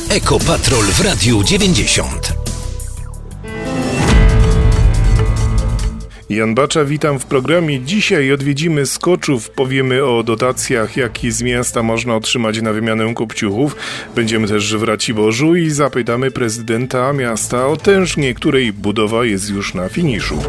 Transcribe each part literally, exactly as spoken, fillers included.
Ekopatrol w Radiu dziewięćdziesiąt. Jan Bacza, witam w programie. Dzisiaj odwiedzimy Skoczów, powiemy o dotacjach, jakie z miasta można otrzymać na wymianę kopciuchów. Będziemy też w Raciborzu i zapytamy prezydenta miasta o tężnię, której budowa jest już na finiszu.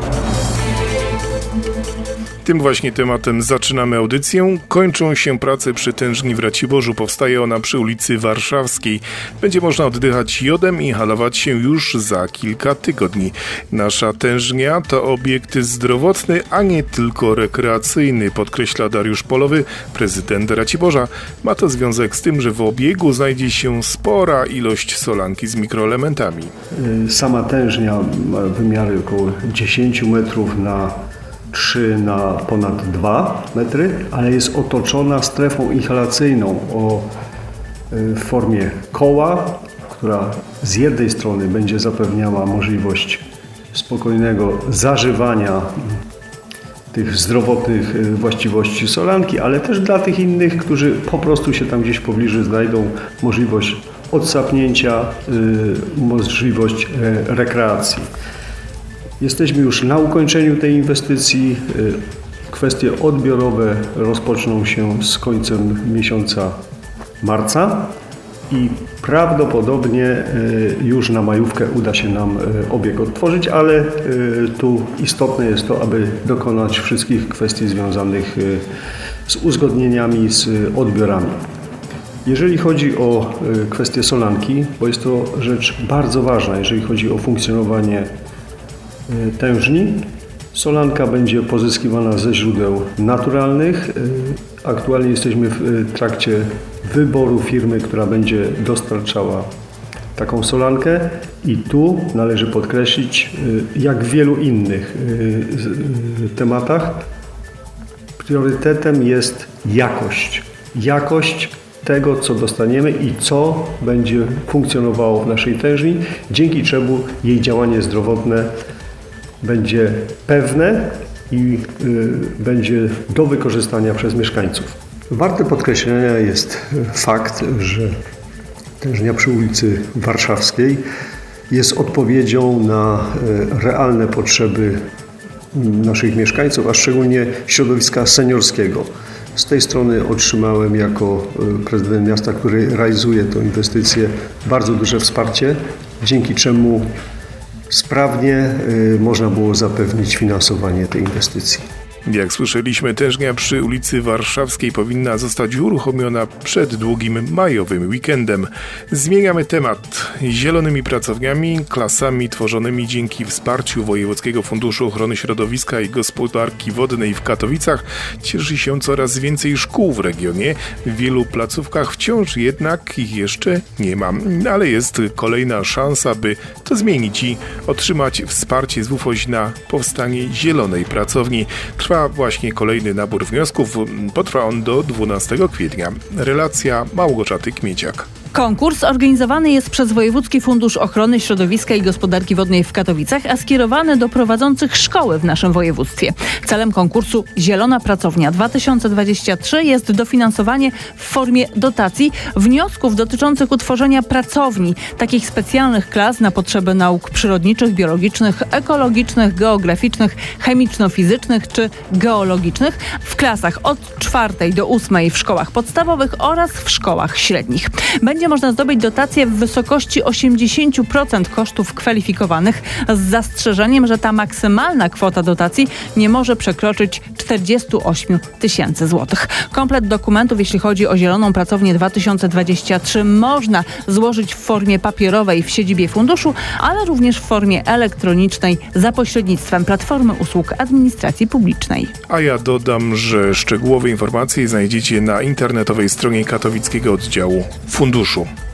Tym właśnie tematem zaczynamy audycję. Kończą się prace przy tężni w Raciborzu. Powstaje ona przy ulicy Warszawskiej. Będzie można oddychać jodem i halować się już za kilka tygodni. Nasza tężnia to obiekt zdrowotny, a nie tylko rekreacyjny, podkreśla Dariusz Polowy, prezydent Raciborza. Ma to związek z tym, że w obiegu znajdzie się spora ilość solanki z mikroelementami. Sama tężnia ma wymiary około dziesięć metrów na trzy na ponad dwa metry, ale jest otoczona strefą inhalacyjną o w formie koła, która z jednej strony będzie zapewniała możliwość spokojnego zażywania tych zdrowotnych właściwości solanki, ale też dla tych innych, którzy po prostu się tam gdzieś w pobliżu znajdą, możliwość odsapnięcia, możliwość rekreacji. Jesteśmy już na ukończeniu tej inwestycji. Kwestie odbiorowe rozpoczną się z końcem miesiąca marca i prawdopodobnie już na majówkę uda się nam obieg otworzyć, ale tu istotne jest to, aby dokonać wszystkich kwestii związanych z uzgodnieniami, z odbiorami. Jeżeli chodzi o kwestię solanki, bo jest to rzecz bardzo ważna, jeżeli chodzi o funkcjonowanie tężni. Solanka będzie pozyskiwana ze źródeł naturalnych. Aktualnie jesteśmy w trakcie wyboru firmy, która będzie dostarczała taką solankę i tu należy podkreślić, jak w wielu innych tematach, priorytetem jest jakość. Jakość tego, co dostaniemy i co będzie funkcjonowało w naszej tężni, dzięki czemu jej działanie zdrowotne będzie pewne i y, będzie do wykorzystania przez mieszkańców. Warte podkreślenia jest fakt, że tężnia przy ulicy Warszawskiej jest odpowiedzią na y, realne potrzeby naszych mieszkańców, a szczególnie środowiska seniorskiego. Z tej strony otrzymałem jako prezydent miasta, który realizuje tę inwestycję, bardzo duże wsparcie, dzięki czemu sprawnie y, można było zapewnić finansowanie tej inwestycji. Jak słyszeliśmy, tężnia przy ulicy Warszawskiej powinna zostać uruchomiona przed długim majowym weekendem. Zmieniamy temat. Zielonymi pracowniami, klasami tworzonymi dzięki wsparciu Wojewódzkiego Funduszu Ochrony Środowiska i Gospodarki Wodnej w Katowicach cieszy się coraz więcej szkół w regionie. W wielu placówkach wciąż jednak ich jeszcze nie ma, ale jest kolejna szansa, by to zmienić i otrzymać wsparcie z W F O Ś na powstanie zielonej pracowni. Trwa właśnie kolejny nabór wniosków. Potrwa on do dwunastego kwietnia. Relacja Małgorzaty Kmieciak. Konkurs organizowany jest przez Wojewódzki Fundusz Ochrony Środowiska i Gospodarki Wodnej w Katowicach, a skierowany do prowadzących szkoły w naszym województwie. Celem konkursu Zielona Pracownia dwa tysiące dwudziesty trzeci jest dofinansowanie w formie dotacji wniosków dotyczących utworzenia pracowni, takich specjalnych klas na potrzeby nauk przyrodniczych, biologicznych, ekologicznych, geograficznych, chemiczno-fizycznych czy geologicznych w klasach od czwartej do ósmej w szkołach podstawowych oraz w szkołach średnich. Będzie można zdobyć dotację w wysokości osiemdziesiąt procent kosztów kwalifikowanych z zastrzeżeniem, że ta maksymalna kwota dotacji nie może przekroczyć czterdzieści osiem tysięcy złotych. Komplet dokumentów, jeśli chodzi o Zieloną Pracownię dwa tysiące dwudziesty trzeci, można złożyć w formie papierowej w siedzibie funduszu, ale również w formie elektronicznej za pośrednictwem Platformy Usług Administracji Publicznej. A ja dodam, że szczegółowe informacje znajdziecie na internetowej stronie katowickiego oddziału funduszu.